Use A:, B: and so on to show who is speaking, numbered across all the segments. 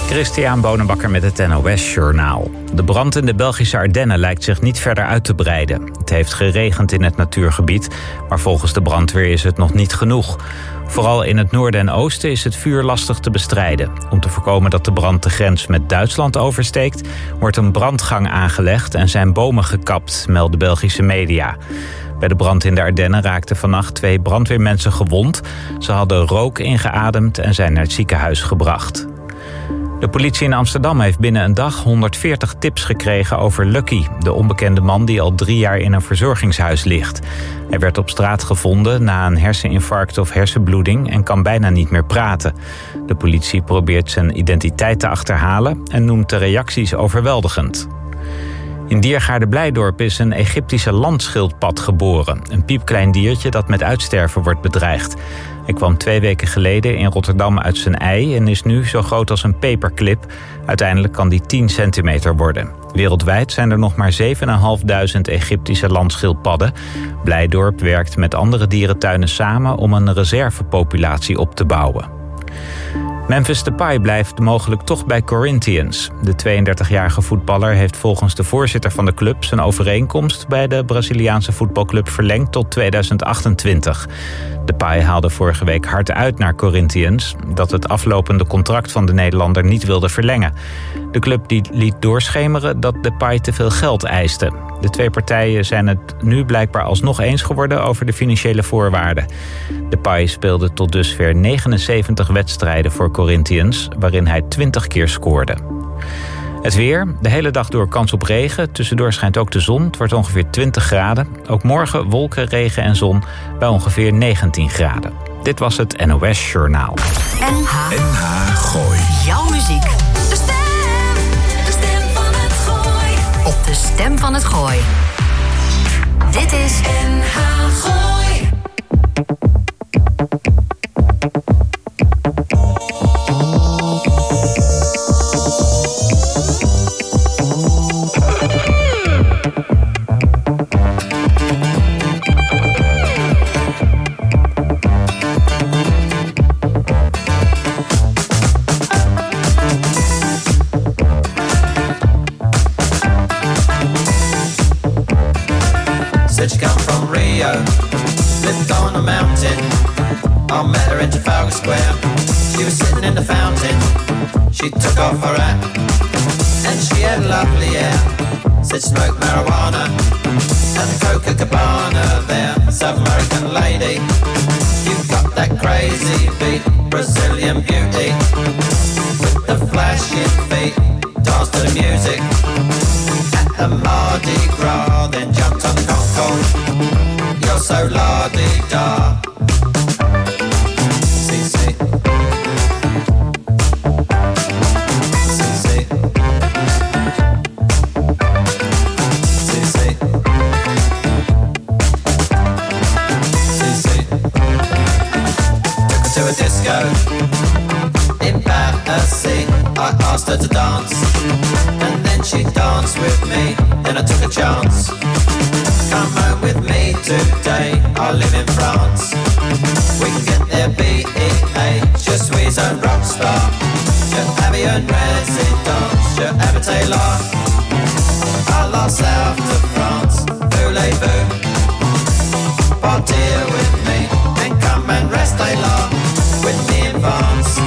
A: Christian Bonenbakker met het NOS Journaal. De brand in de Belgische Ardennen lijkt zich niet verder uit te breiden. Het heeft geregend in het natuurgebied, maar volgens de brandweer is het nog niet genoeg. Vooral in het noorden en oosten is het vuur lastig te bestrijden. Om te voorkomen dat de brand de grens met Duitsland oversteekt, wordt een brandgang aangelegd en zijn bomen gekapt, melden Belgische media. Bij de brand in de Ardennen raakten vannacht 2 brandweermensen gewond. Ze hadden rook ingeademd en zijn naar het ziekenhuis gebracht. De politie in Amsterdam heeft binnen een dag 140 tips gekregen over Lucky, de onbekende man die al 3 jaar in een verzorgingshuis ligt. Hij werd op straat gevonden na een herseninfarct of hersenbloeding en kan bijna niet meer praten. De politie probeert zijn identiteit te achterhalen en noemt de reacties overweldigend. In Diergaarde-Blijdorp is een Egyptische landschildpad geboren. Een piepklein diertje dat met uitsterven wordt bedreigd. Hij kwam 2 weken geleden in Rotterdam uit zijn ei en is nu zo groot als een paperclip. Uiteindelijk kan die 10 centimeter worden. Wereldwijd zijn er nog maar 7.500 Egyptische landschildpadden. Blijdorp werkt met andere dierentuinen samen om een reservepopulatie op te bouwen. Memphis Depay blijft mogelijk toch bij Corinthians. De 32-jarige voetballer heeft volgens de voorzitter van de club zijn overeenkomst bij de Braziliaanse voetbalclub verlengd tot 2028. Depay haalde vorige week hard uit naar Corinthians, dat het aflopende contract van de Nederlander niet wilde verlengen. De club liet doorschemeren dat Depay te veel geld eiste. De 2 partijen zijn het nu blijkbaar alsnog eens geworden over de financiële voorwaarden. Depay speelde tot dusver 79 wedstrijden voor Corinthians, waarin hij 20 keer scoorde. Het weer, de hele dag door kans op regen. Tussendoor schijnt ook de zon. Het wordt ongeveer 20 graden. Ook morgen wolken, regen en zon bij ongeveer 19 graden. Dit was het NOS Journaal.
B: NH Gooi.
C: Jouw muziek. De stem van het Gooi. Op de stem van het Gooi. Dit is NH Gooi.
D: Said she come from Rio, lived on a mountain. I met her in Trafalgar Square. She was sitting in the fountain. She took off her hat and she had lovely hair. Said she smoked marijuana and Copacabana there. South American lady, you got that crazy beat, Brazilian beauty with the flashing feet. Dance to the music at the Mardi Gras, then jumped on the Concorde. You're so la-di-da. CC. CC. CC. CC. Took her to a disco in Battersea. I asked her to dance, and then she danced with me. Then I took a chance. Come home with me today. I live in France. We can get there B-E-A. Je suis un rockstar. Je habille une résidence. Je habite là. À la south de France. Voulez-vous partir with me and come and rester là with me in France?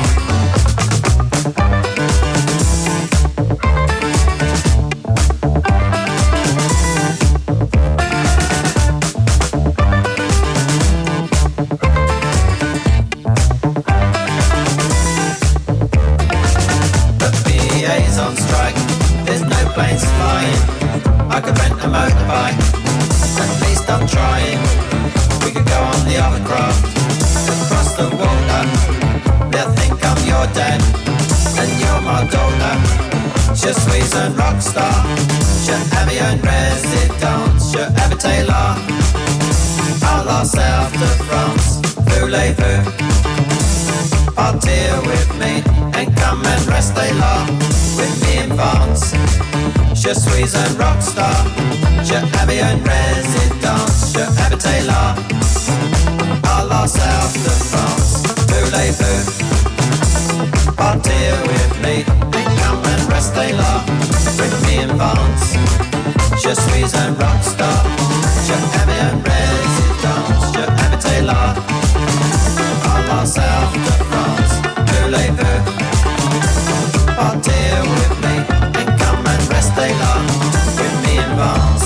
D: On strike, there's no planes flying. I could rent a motorbike, at least I'm trying. We could go on the other craft, across the water. They'll think I'm your dad, and you're my daughter. Je suis un rockstar. Je habille une résidence. Je habite là, à la south de France. Voulez-vous partir with me and come and rester là with me in France? Je suis un rockstar. Je habille une résidence. Je habite là, à la south de France. Voulez-vous partir with me restez là, with me in Vance. Je suis un rockstar, je aime une résidence, je habite là, à la south de France. Voulez-vous partir with me and come and restez là, with me in Vance.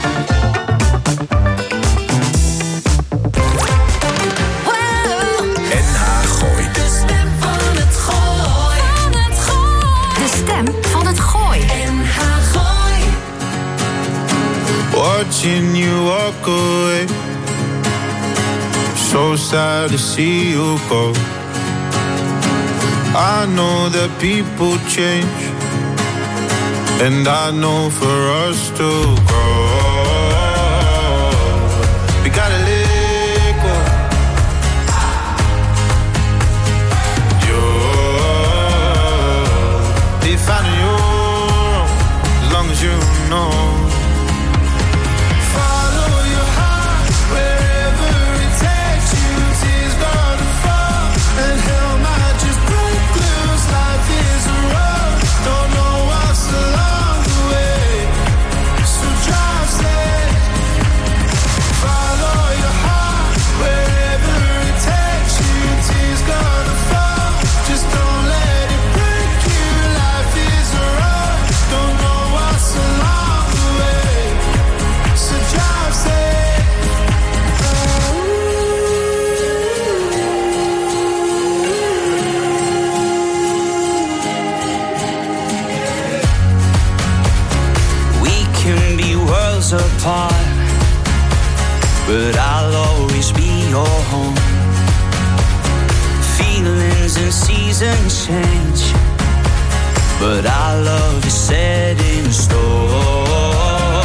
E: Watching you walk away, so sad to see you go. I know that people change, and I know for us to grow, we gotta let go. You're finding your own, as long as you know.
F: Apart, but I'll always be your home. Feelings and seasons change, but our love is set in stone.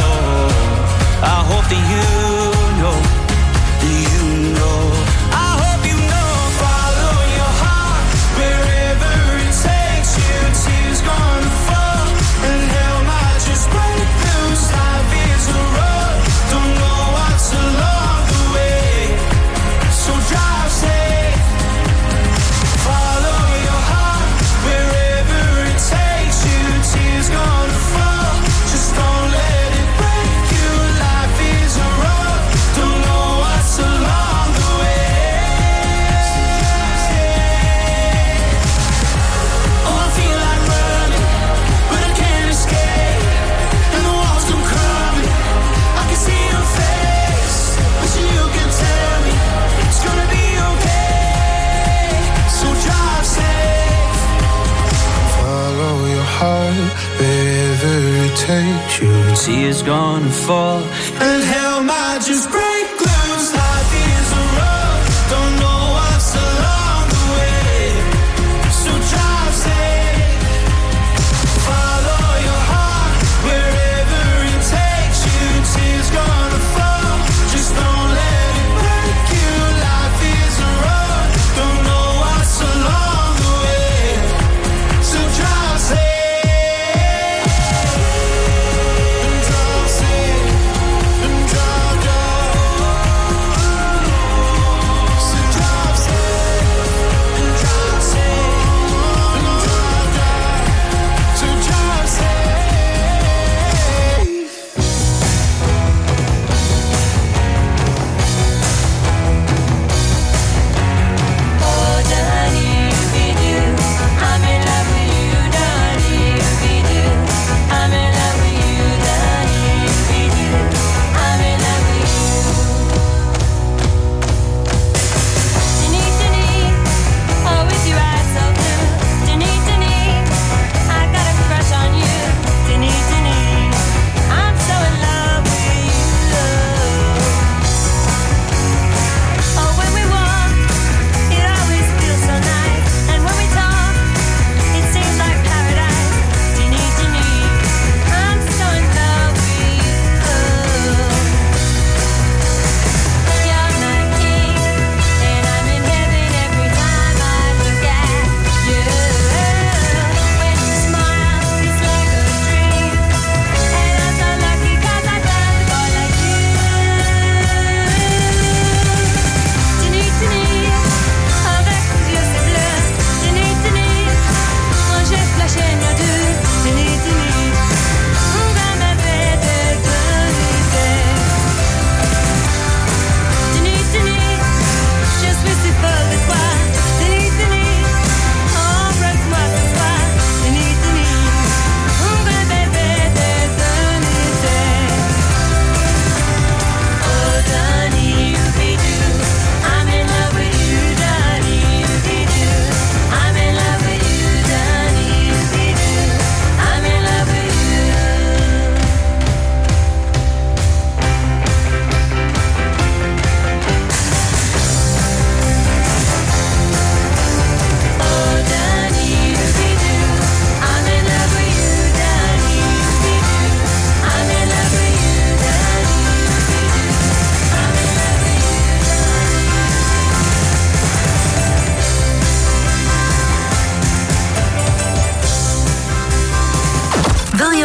F: I hope that you know, I hope you know. Follow your heart wherever it takes you. Tears gonna fall and hell might just break loose. Life is a road, don't know what's along the way, so drive safe. Follow your heart wherever it takes you. Tears gonna fall, just don't let it break you. Life is a road, don't know what's along the way. Oh, I feel like running, but I can't escape, and the walls come crumbling. I can see your face, wish you could tell me it's gonna be okay, so drive safe.
E: Follow your heart wherever it takes you.
F: Tears gonna fall and hell might just break loose. Life is a road, don't know what's along the way, so drive safe. Follow your heart wherever it takes you. Tears gonna fall, just don't let it break you. Life is a road, don't know what's along the way, so drive safe. And drive safe, and drive, drive.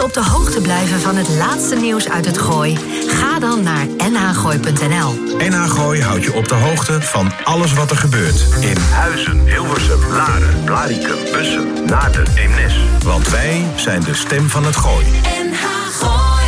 C: op de hoogte blijven van het laatste nieuws uit het Gooi? Ga dan naar nhgooi.nl.
B: NH Gooi houdt je op de hoogte van alles wat er gebeurt. In Huizen, Hilversum, Laren, Blaricum, Bussum, Naarden, Eemnes. Want wij zijn de stem van het Gooi.
C: NH Gooi.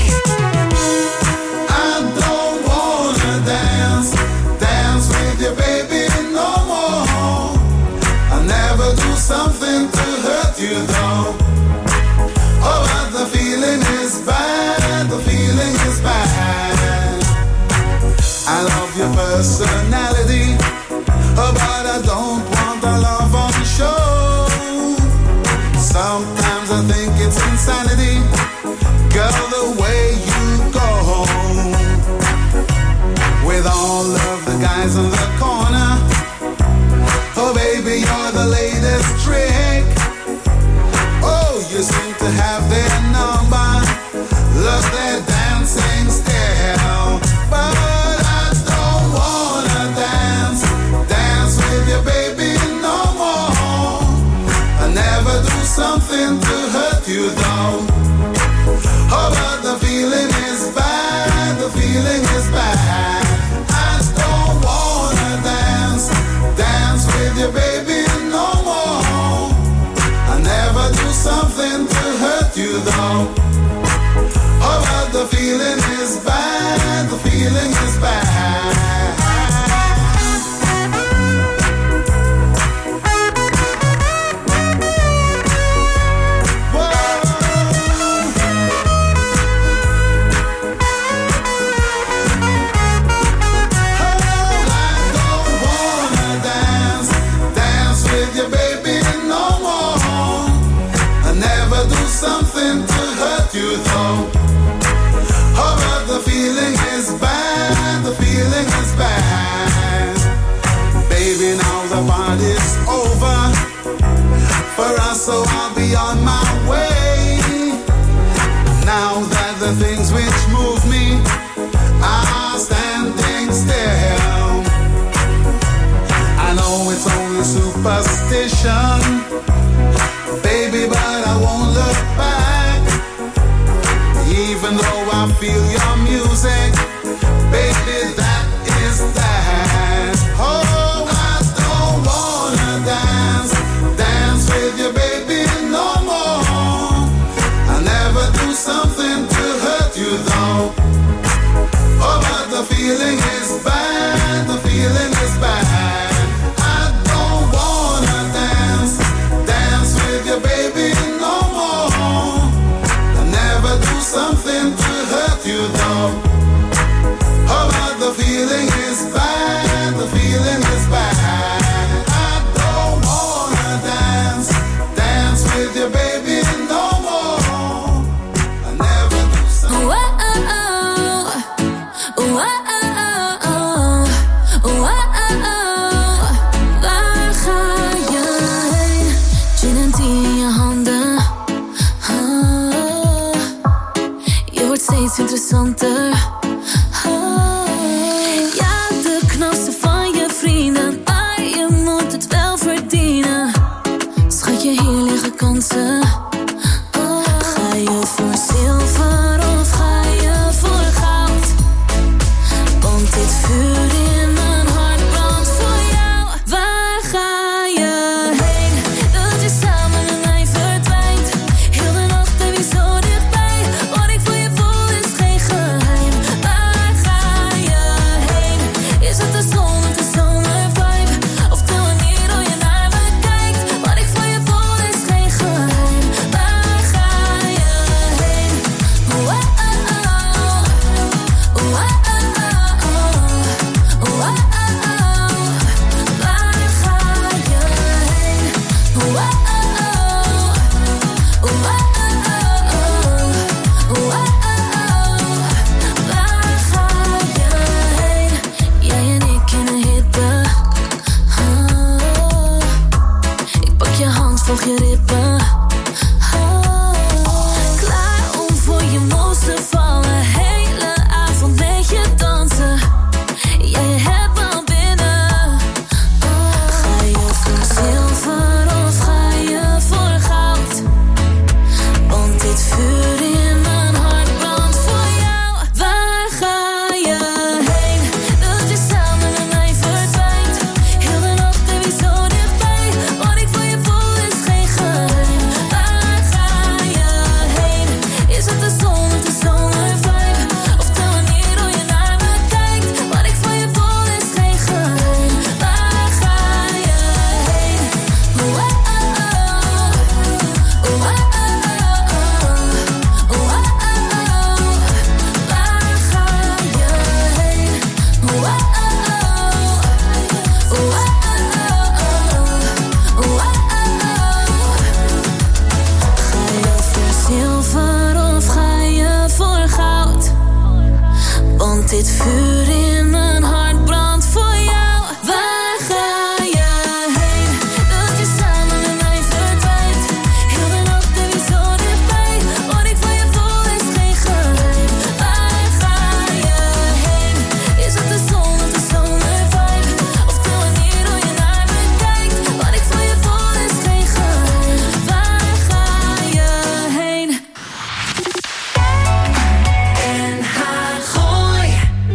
F: I don't wanna dance, dance with your baby no more. I never do something to hurt you though. Oh, but the feeling is bad, the feeling is bad. I love your personality, oh, but I don't want the love on the show. Sometimes I think it's insanity, girl, the way you go. With all of the guys in the corner, oh baby, you're the latest trick. Oh, you seem to have their number, love their dancing style. But I don't wanna dance, dance with your baby no more. I never do something to hurt you though. Oh, but the feeling is bad, the feeling is bad. I don't wanna dance, dance with your baby no more. I never do something to hurt you though. Oh, but the feeling is bad, the feeling is bad. Something to hurt you though. Oh, but the feeling is bad, the feeling is bad. Baby, now the party's over for us, so I'll be on my way. Now that the things which move me are standing still. I know it's only superstition, baby, but I won't look back. Even though I feel your music, baby, that is that. Oh, I don't wanna dance, dance with your baby no more. I never do something to hurt you though. Oh, but the feeling is bad, the feeling is bad. I don't wanna dance,
G: Want dit vuur in mijn hart brandt voor jou. Waar ga je heen? Dat je samen met mij verdwijnt. Heel de nacht en weer zo dichtbij. Wat ik van je voel is geen geheim. Waar ga je heen? Is het de zon of de zomervibe? Of de manier hoe je naar me kijkt? Wat ik van je voel is geen geheim. Waar ga je heen? NH Gooi.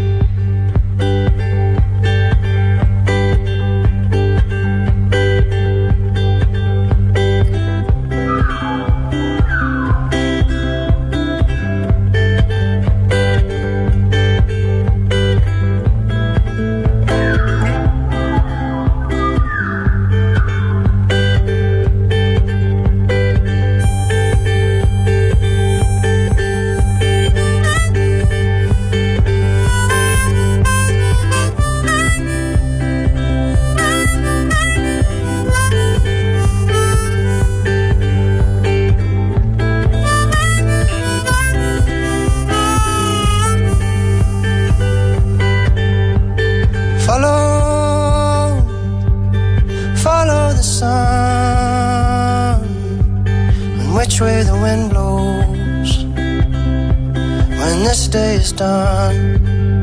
H: Follow the sun, and which way the wind blows when this day is done.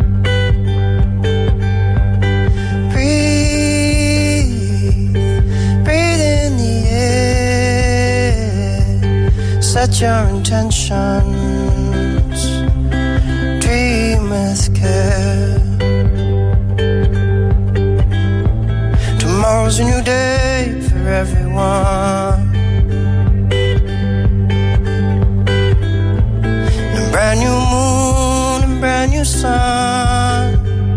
H: Breathe in the air, set your intentions, dream with care. Tomorrow's a new day for everyone. A brand new moon and brand new sun.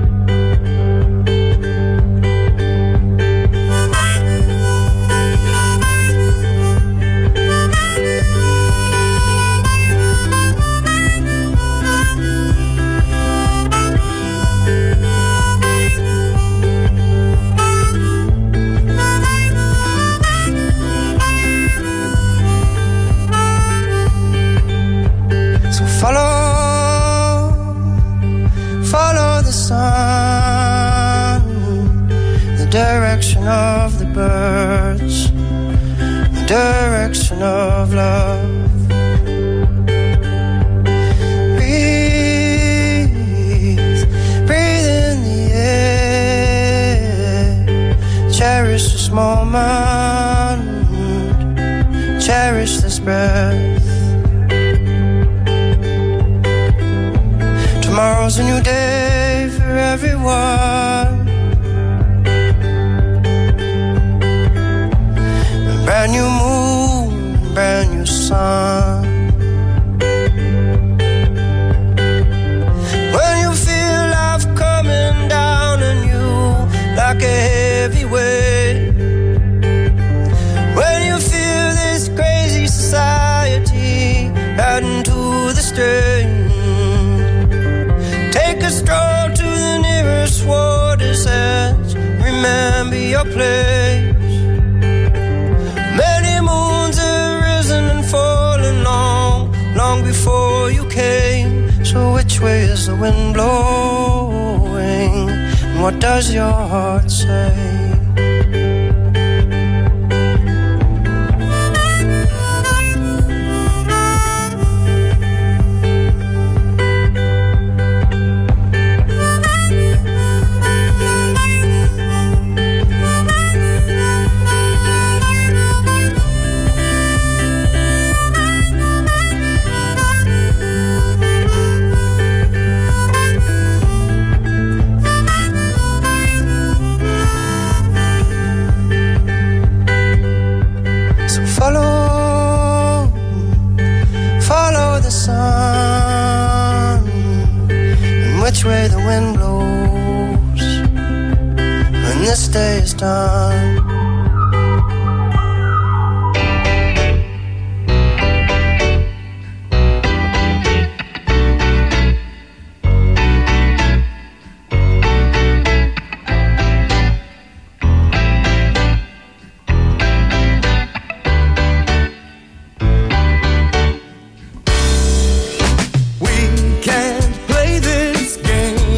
H: Follow the sun, the direction of the birds, the direction of love. Breathe in the air, cherish this moment, cherish this breath. Tomorrow's a new day for everyone. A brand new moon, brand new sun. When you feel life coming down on you like a heavy weight. When you feel this crazy society adding to the strain. Take a stroll to the nearest water's edge. Remember your place. Many moons have risen and fallen long before you came. So which way is the wind blowing? And what does your heart say? Follow the sun, and which way the wind blows when this day is done.
F: We can't play this game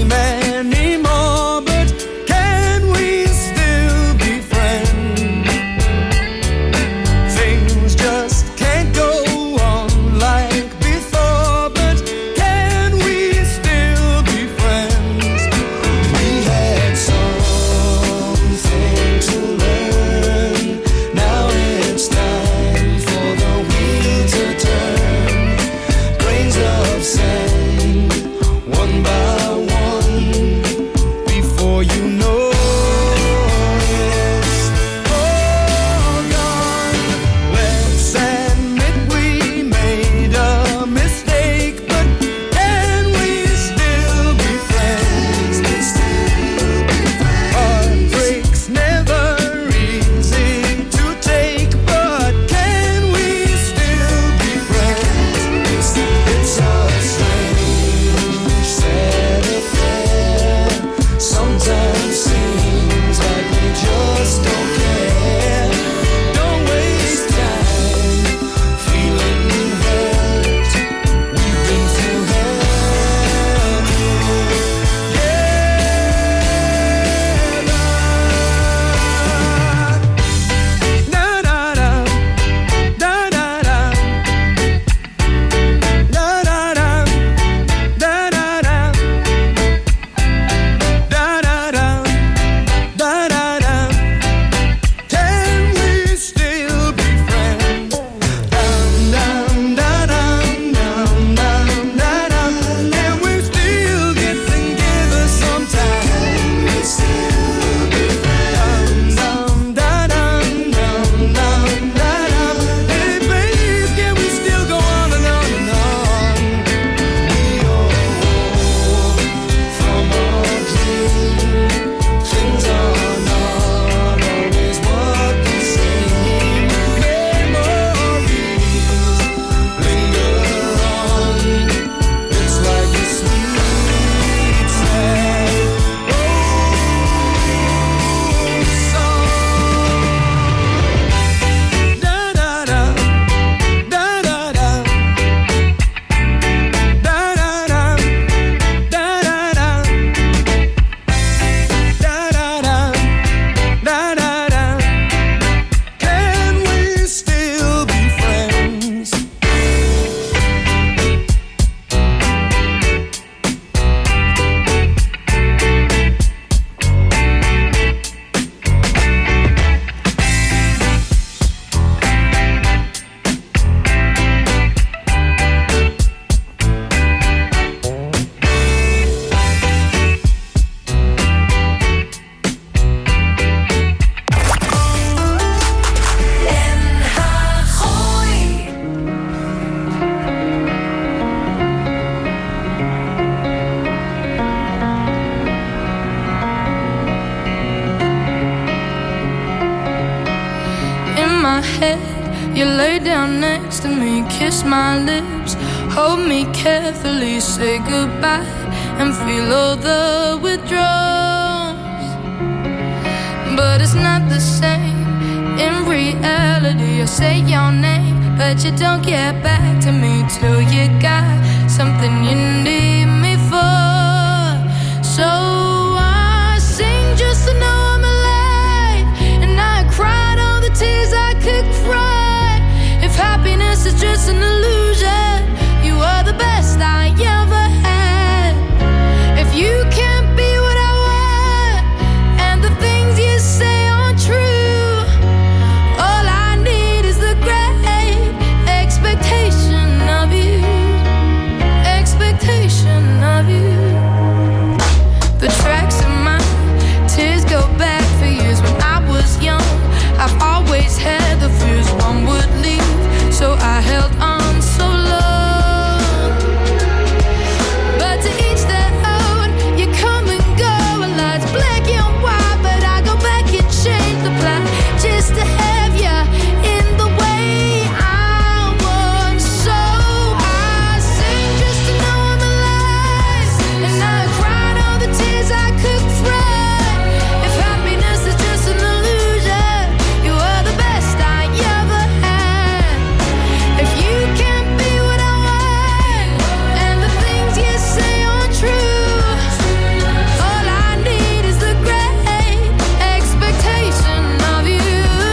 G: down next to me, kiss my lips, hold me carefully, say goodbye, and feel all the withdrawals. But it's not the same. In reality, I say your name, but you don't get back to me till you got something you need me for. So I sing just to know I'm alive, and I cried all the tears I could cry. If happiness is just an illusion, you are the best I ever had. If you can't be what I want, and the things you say aren't true, all I need is the great expectation of you. Expectation of you. The tracks of my tears go back for years. When I was young, I've always had the fears one would leave, so I held on so long. But to each their own, you come and go, a light's black and white, but I go back and change the plan just to have you in the way I want. So I sing just to know I'm alive, and I cried all the tears I could cry. If happiness is just an illusion, you are the best I ever had. If you can't be what I want, and the things you say aren't true, all I need is the great expectation of you.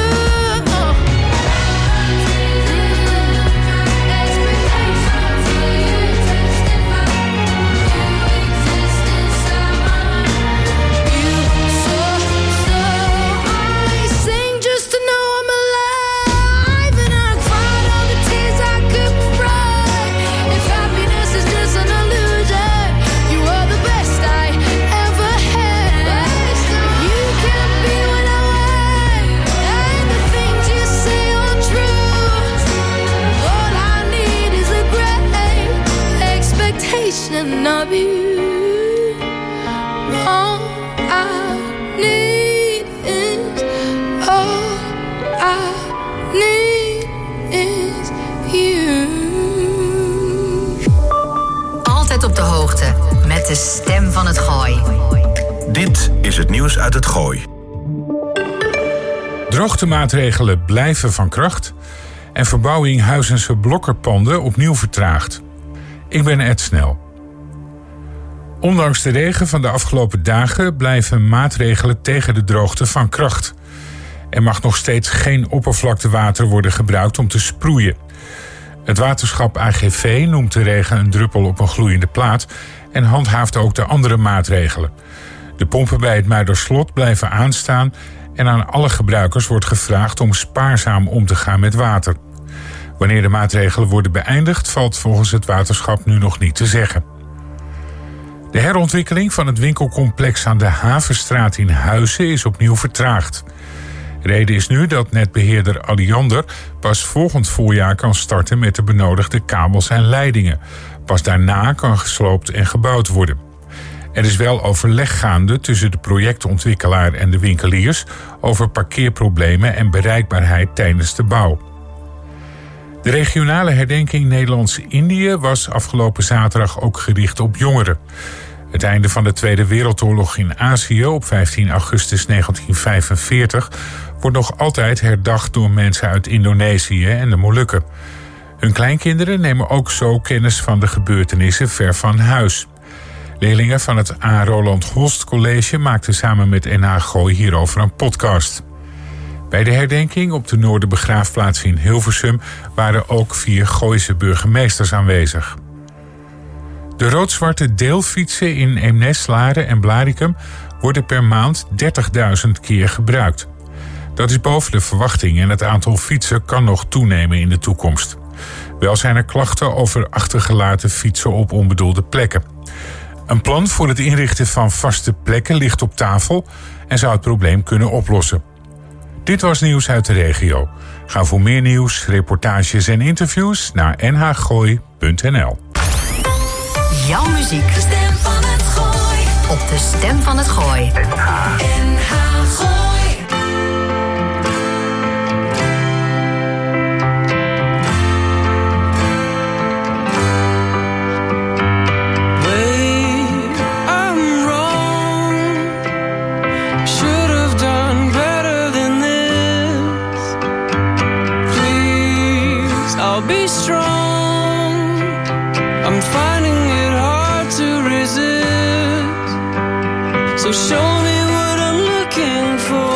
G: I sing just to know I'm alive, and I cried all the tears I could cry. If happiness is just an illusion, you are the best I ever had. If you can't be what I want, and the things you say aren't true, all I need is a great expectation of you. All I need is, all I need is you.
C: Altijd op de hoogte met de stem van het Gooi.
B: Dit is het nieuws uit het Gooi.
I: Droogtemaatregelen blijven van kracht en verbouwing Huizense blokkerpanden opnieuw vertraagd. Ik ben Ed Snel. Ondanks de regen van de afgelopen dagen blijven maatregelen tegen de droogte van kracht. Er mag nog steeds geen oppervlaktewater worden gebruikt om te sproeien. Het waterschap AGV noemt de regen een druppel op een gloeiende plaat en handhaaft ook de andere maatregelen. De pompen bij het Muiderslot blijven aanstaan en aan alle gebruikers wordt gevraagd om spaarzaam om te gaan met water. Wanneer de maatregelen worden beëindigd, valt volgens het waterschap nu nog niet te zeggen. De herontwikkeling van het winkelcomplex aan de Havenstraat in Huizen is opnieuw vertraagd. Reden is nu dat netbeheerder Alliander pas volgend voorjaar kan starten met de benodigde kabels en leidingen. Pas daarna kan gesloopt en gebouwd worden. Er is wel overleg gaande tussen de projectontwikkelaar en de winkeliers over parkeerproblemen en bereikbaarheid tijdens de bouw. De regionale herdenking Nederlands-Indië was afgelopen zaterdag ook gericht op jongeren. Het einde van de Tweede Wereldoorlog in Azië op 15 augustus 1945 wordt nog altijd herdacht door mensen uit Indonesië en de Molukken. Hun kleinkinderen nemen ook zo kennis van de gebeurtenissen ver van huis. Leerlingen van het A. Roland Holst College maakten samen met NH Gooi hierover een podcast. Bij de herdenking op de Noorderbegraafplaats in Hilversum waren ook 4 Gooise burgemeesters aanwezig. De rood-zwarte deelfietsen in Eemnes, Laren en Blaricum worden per maand 30.000 keer gebruikt. Dat is boven de verwachting en het aantal fietsen kan nog toenemen in de toekomst. Wel zijn er klachten over achtergelaten fietsen op onbedoelde plekken. Een plan voor het inrichten van vaste plekken ligt op tafel en zou het probleem kunnen oplossen. Dit was nieuws uit de regio. Ga voor meer nieuws, reportages en interviews naar nhgooi.nl.
C: Jouw muziek.
G: De stem van het Gooi.
C: Op de stem van het Gooi.
G: NH Gooi.
F: wrong. I'm finding it hard to resist. So show me what I'm looking for.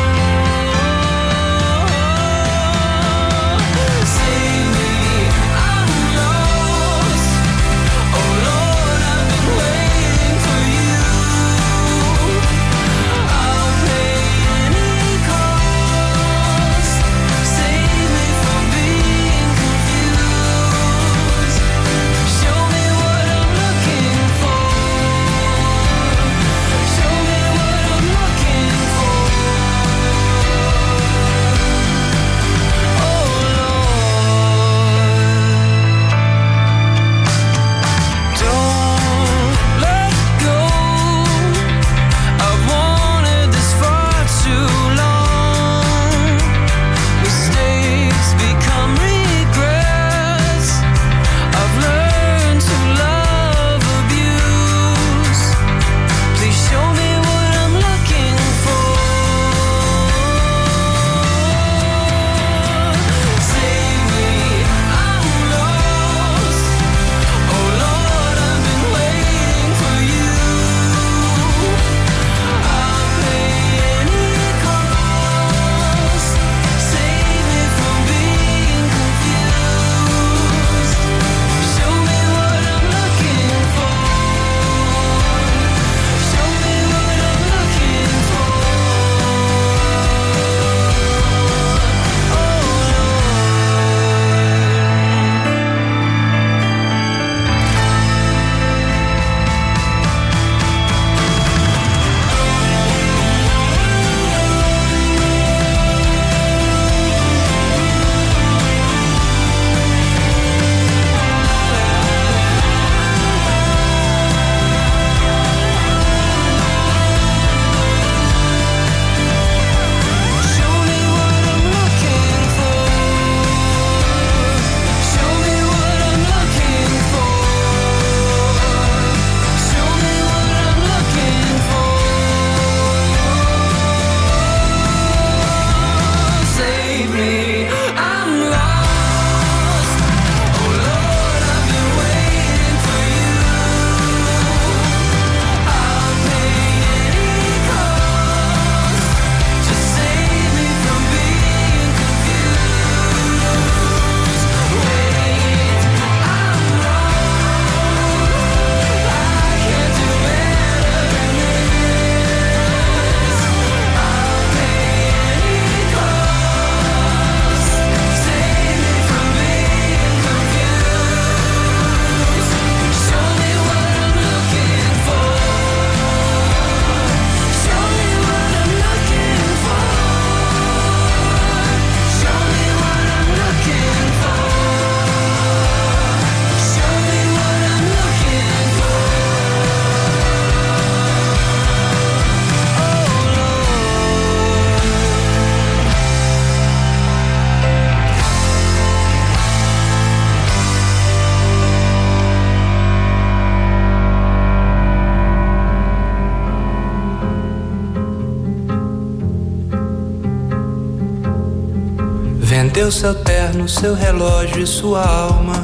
J: Vendeu seu terno, seu relógio e sua alma,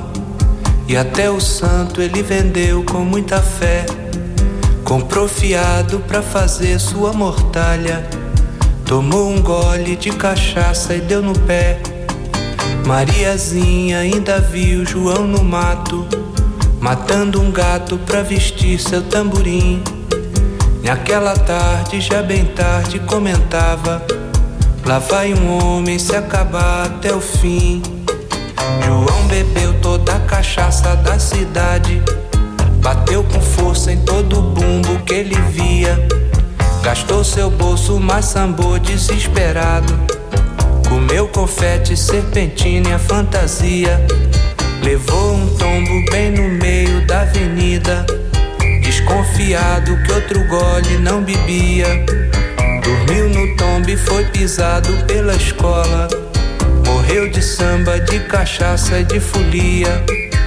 J: e até o santo ele vendeu com muita fé. Comprou fiado pra fazer sua mortalha, tomou um gole de cachaça e deu no pé. Mariazinha ainda viu João no mato, matando um gato pra vestir seu tamborim. Naquela tarde, já bem tarde, comentava: lá vai um homem se acabar até o fim. João bebeu toda a cachaça da cidade, bateu com força em todo o bumbo que ele via. Gastou seu bolso, mas sambou desesperado. Comeu confete, serpentina e a fantasia. Levou um tombo bem no meio da avenida, desconfiado que outro gole não bebia. Dormiu no tombo e foi pisado pela escola. Morreu de samba, de cachaça e de folia.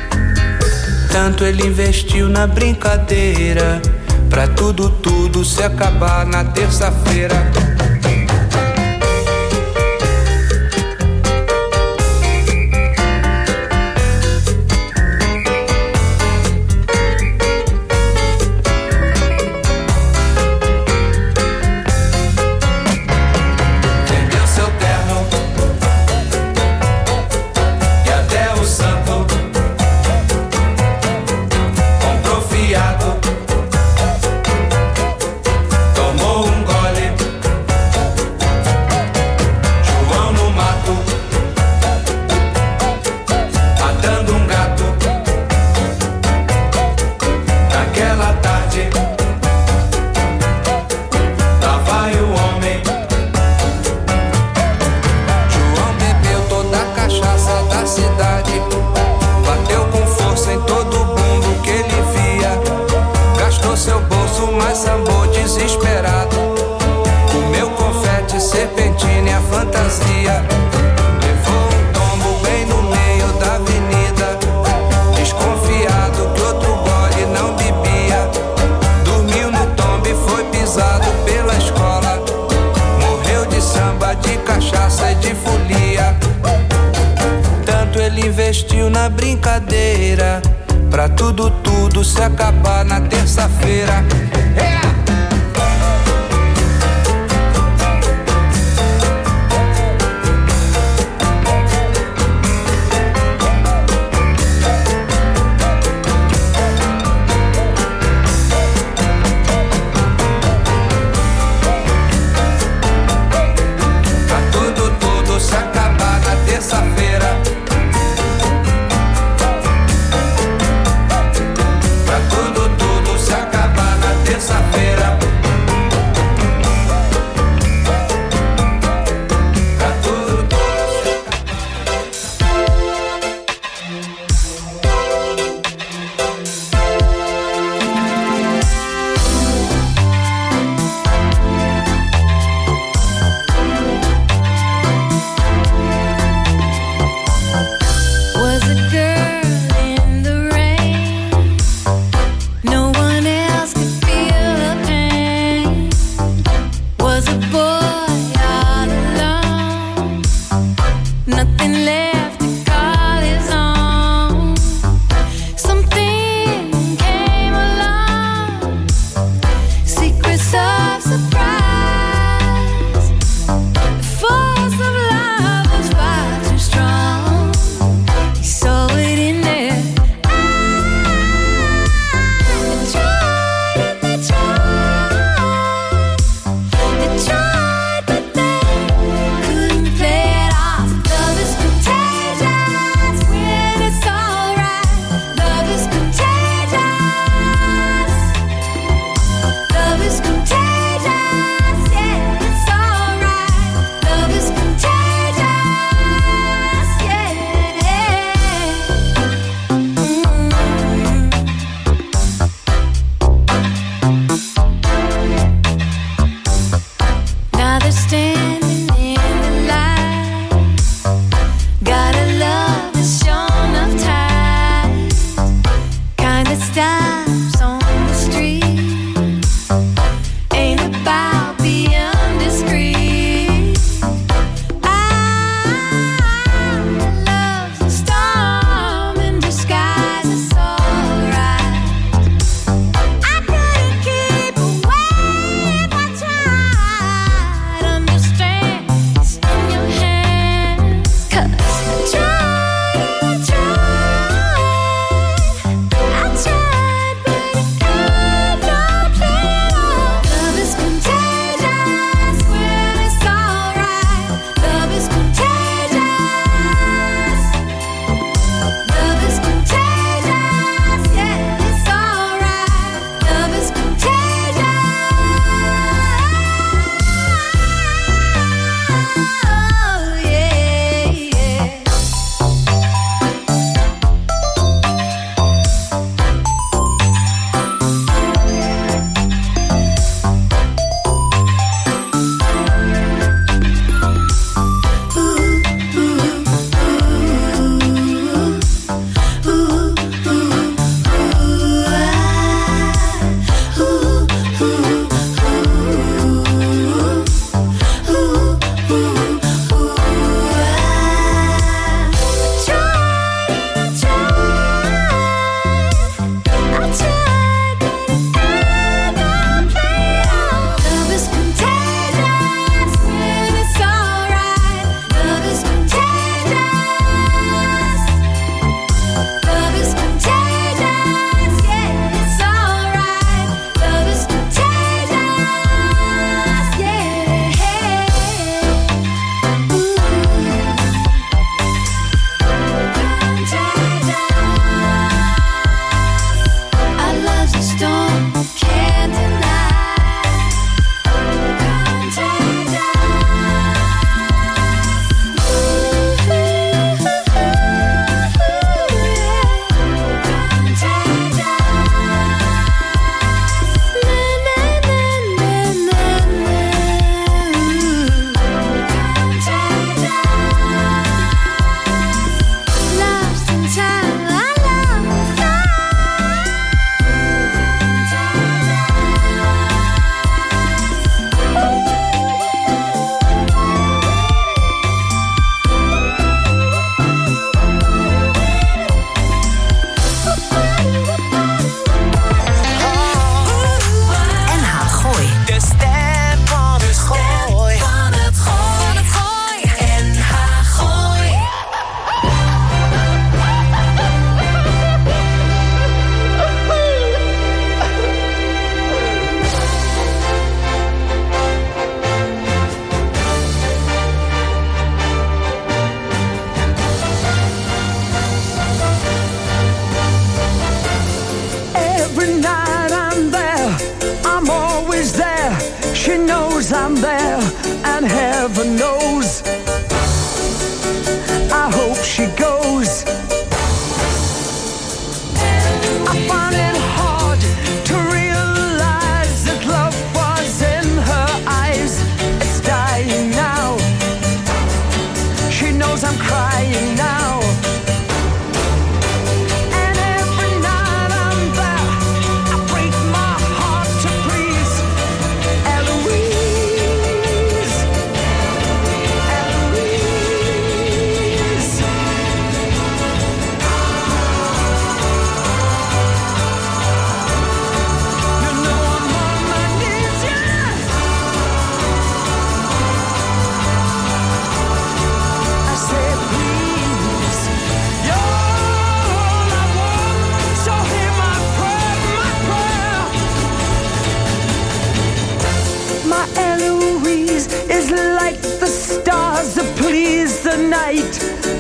J: Tanto ele investiu na brincadeira, pra tudo se acabar na terça-feira. brincadeira. Pra tudo, tudo se acabar na terça-feira. Pra tudo, tudo se acabar na terça-feira. Pra tudo, tudo se acabar na terça-feira.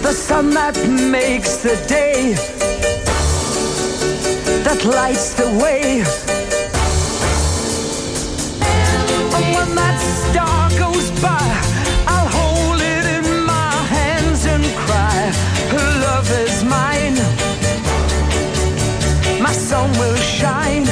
K: the sun that makes the day, that lights the way. And when that star goes by, I'll hold it in my hands and cry, love is mine, my sun will shine.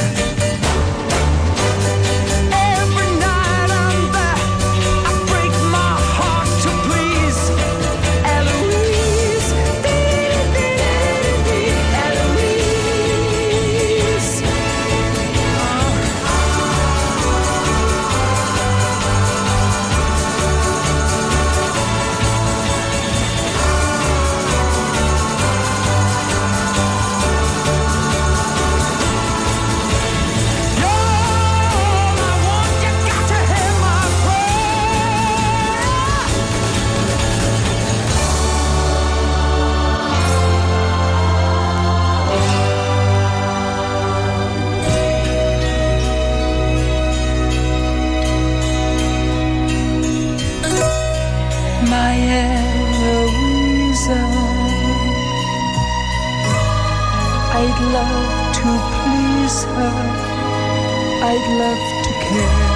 K: I'd love to please her, I'd love to care,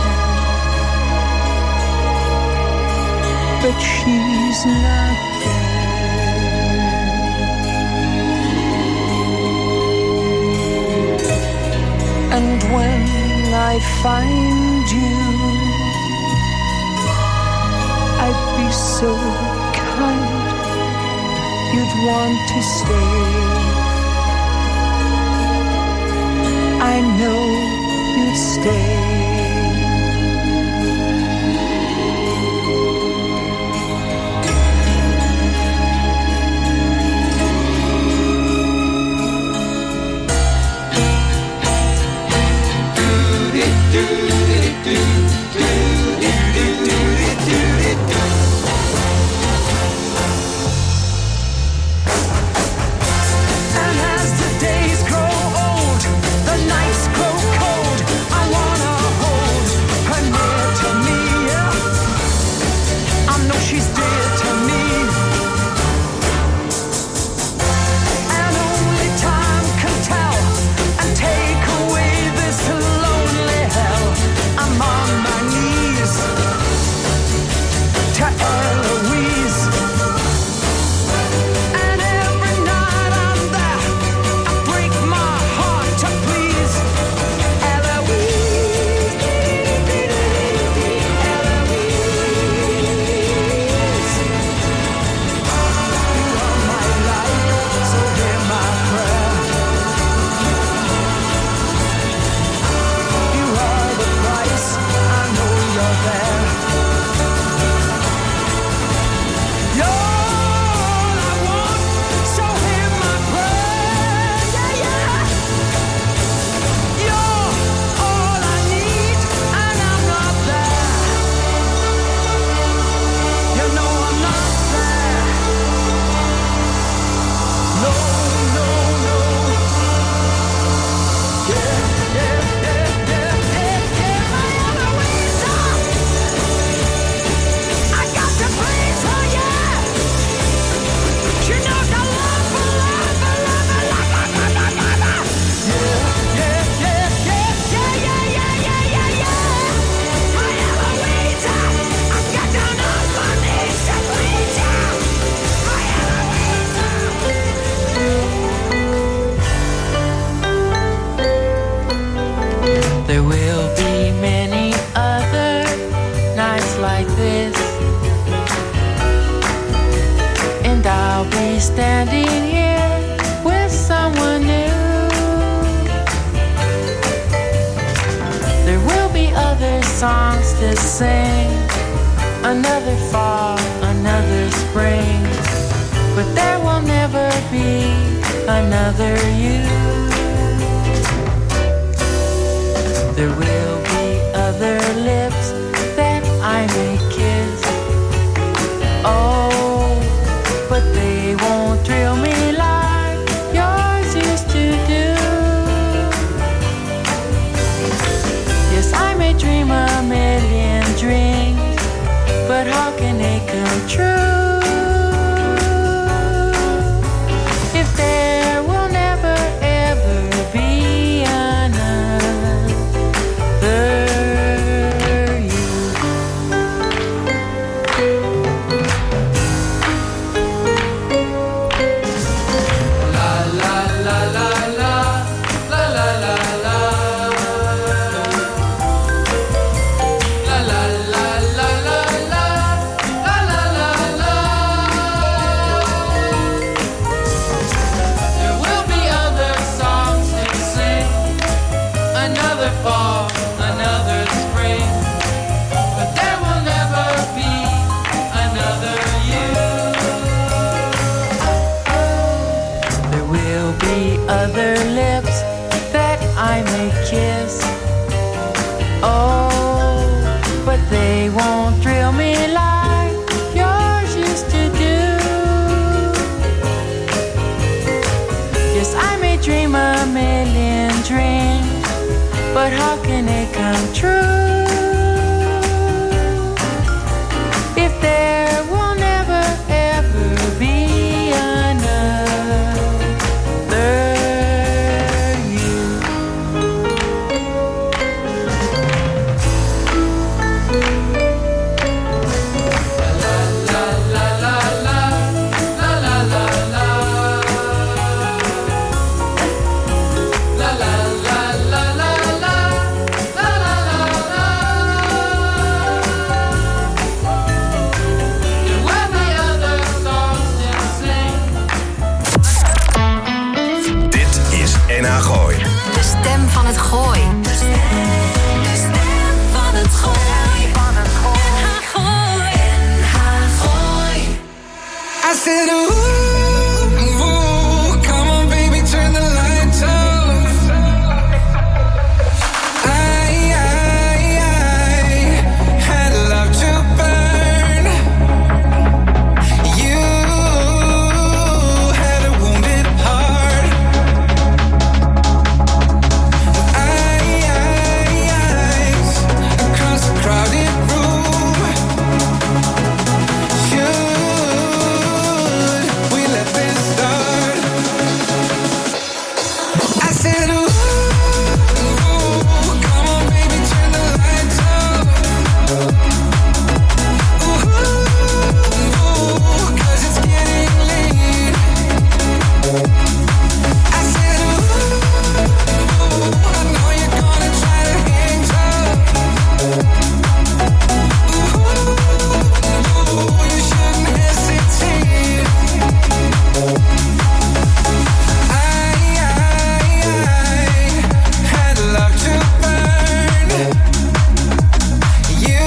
K: but she's not there. And when I find you, I'd be so kind, you'd want to stay. I know you'd stay. And as the days grow old, the nights grow cold, I wanna hold her near to me, yeah. I know she's dear to me, and only time can tell and take away this lonely hell. I'm on my knees to Eloise, and every night I'm there, I break my heart to please Eloise. Eloise, you are my life, so hear my prayer. You are the price, I know you're there. You're all I want, so hear my prayer. Yeah, yeah. You're all I need, and I'm not there. You know I'm not there. No, no, no. Yeah, yeah, yeah, yeah, yeah, yeah, my Eloisa. I got to please her, yeah. She knows I love her, love her, love her, love her, love her, love her. Yeah, yeah, yeah, yeah, yeah, yeah, yeah, yeah, yeah. My Eloisa, I got down on my knees to please you. My Eloisa.
L: There will be many other nights like this, and I'll be standing here with someone new. There will be other songs to sing, another fall, another spring, but there will never be another you. There will be other lips that I may kiss. Oh, but they won't thrill me like yours used to do. Yes, I may dream a million dreams, but how can they come true? will be other lips that I may kiss. Oh, but they won't thrill me like yours used to do. Yes, I may dream a million dreams, but how can they come true if there will never ever be another you?
B: NH Gooi.
C: De stem van het Gooi. De stem van het Gooi. NH Gooi. NH Gooi.
F: I said, ooh, ooh, come on, baby, turn the lights off. I had love to burn. You had a wounded heart. Across the crowded room. Should we let this start? I said, ooh, come on, baby, turn the lights off. Ooh, 'cause it's getting late. I said, ooh, I know you're gonna try to hang tough. Ooh, you shouldn't hesitate. I had love to burn. You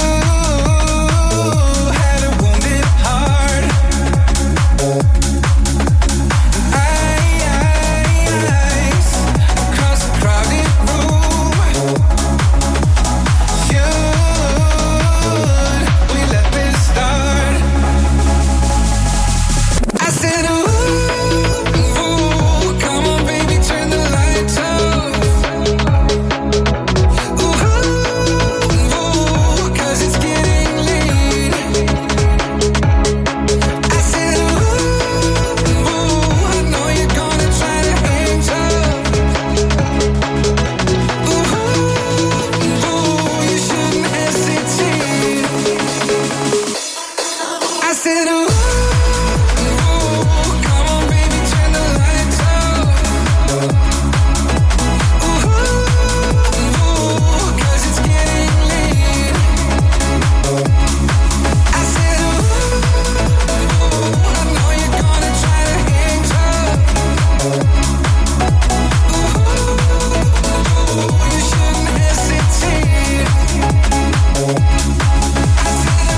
F: had a wounded heart. Across the crowded room. Should we let this start? I said, ooh, come on, baby, turn the lights off. Ooh, 'cause it's getting late. I said, ooh, I know you're gonna try to hang tough. Ooh, you shouldn't hesitate. I said, ooh, come on, baby, turn the lights off. Ooh, 'cause it's getting late. I said, ooh, I know you're gonna try to hang tough. Ooh, you shouldn't hesitate. I said,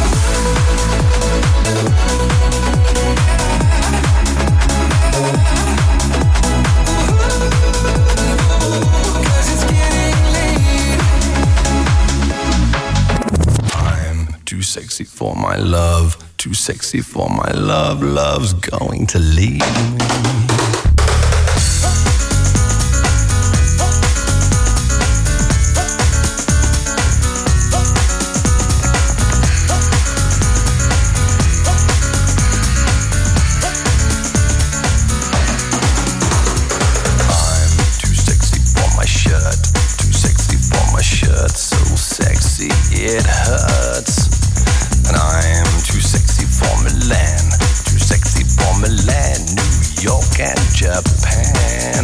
F: Cause it's getting late.
M: I'm too sexy for my love, too sexy for my love, love's going to leave me. I'm too sexy for my shirt, too sexy for my shirt, so sexy it hurts. And I'm too sexy for Milan, too sexy for Milan, New York and Japan.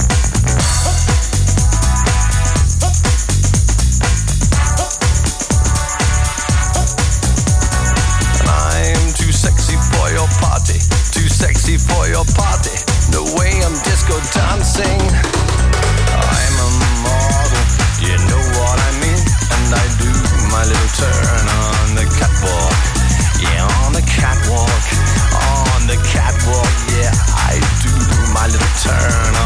M: And I'm too sexy for your party, too sexy for your party, the way I'm disco dancing. I'm a model, you know what I mean, and I do my little turn on the catwalk. Yeah, on the catwalk, yeah, I do my little turn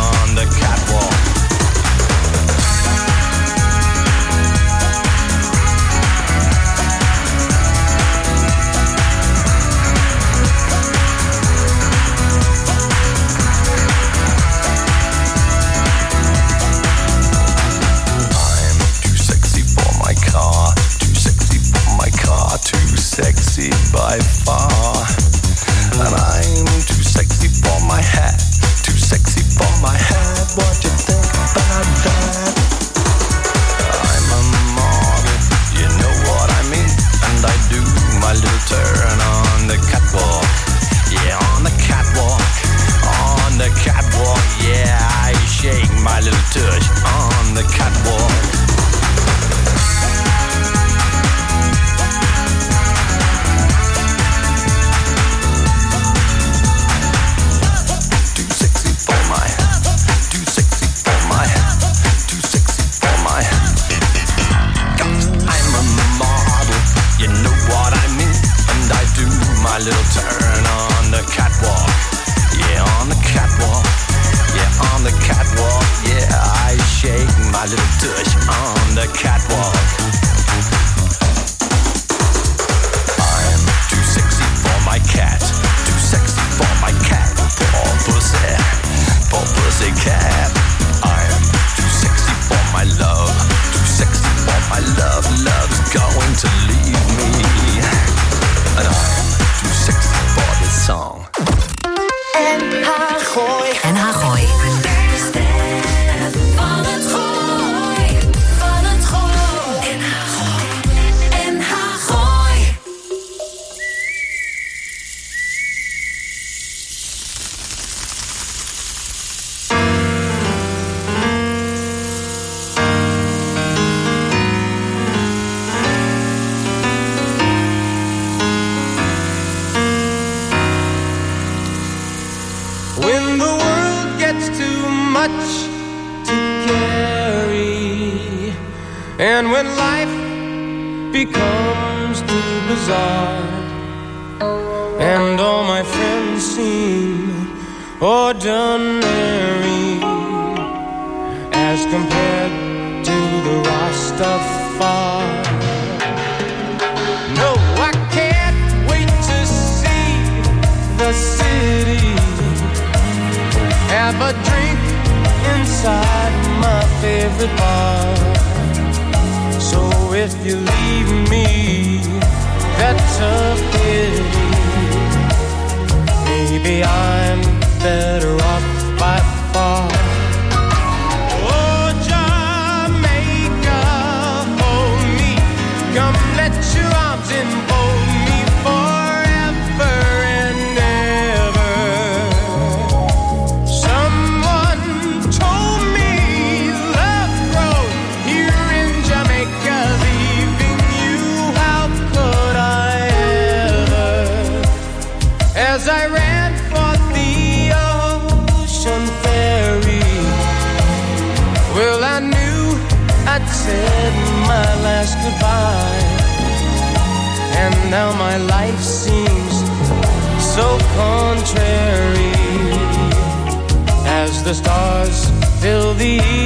M: touch on the catwalk. My little turn on the catwalk, yeah, on the catwalk, yeah, on the catwalk, yeah, I shake my little tush on the catwalk. I'm too sexy for my cat, too sexy for my cat, poor pussy cat. I'm too sexy for my love, too sexy for my love, love's going to leave me, and I'm too sexy for this song.
C: NH Gooi. NH Gooi. De stem van het gooi. Van het gooi. NH Gooi. NH Gooi.
H: And when life becomes too bizarre, and all my friends seem ordinary as compared to the Rastafari. No, I can't wait to see the city, have a drink inside my favorite bar. So if you leave me, that's a pity. Maybe I'm better off by far. Oh, Jamaica, hold me. Come let your arms enfold me forever and ever. Someone told me love grows here in Jamaica. Leaving you, how could I ever? As I ran for the ocean ferry, well, I knew I'd said my last goodbye, and now my life seems so contrary as the stars fill the